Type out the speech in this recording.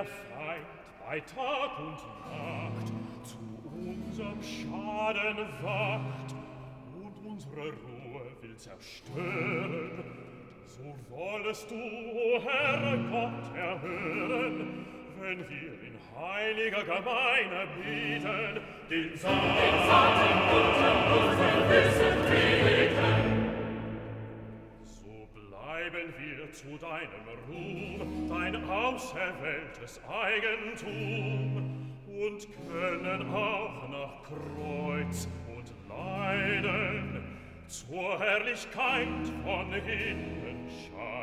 der Feind bei Tag und Nacht zu unserm Schaden wacht und unsere Ruhe will zerstören, so wollest du, o Herr Gott, erhören, wenn wir in heiliger Gemeine bieten, den zarten guten unseren Füßen treten. So bleiben wir zu deinem Ruhm, dein auserwähltes Eigentum, und können auch nach Kreuz und Leiden zur Herrlichkeit von hinnen schauen.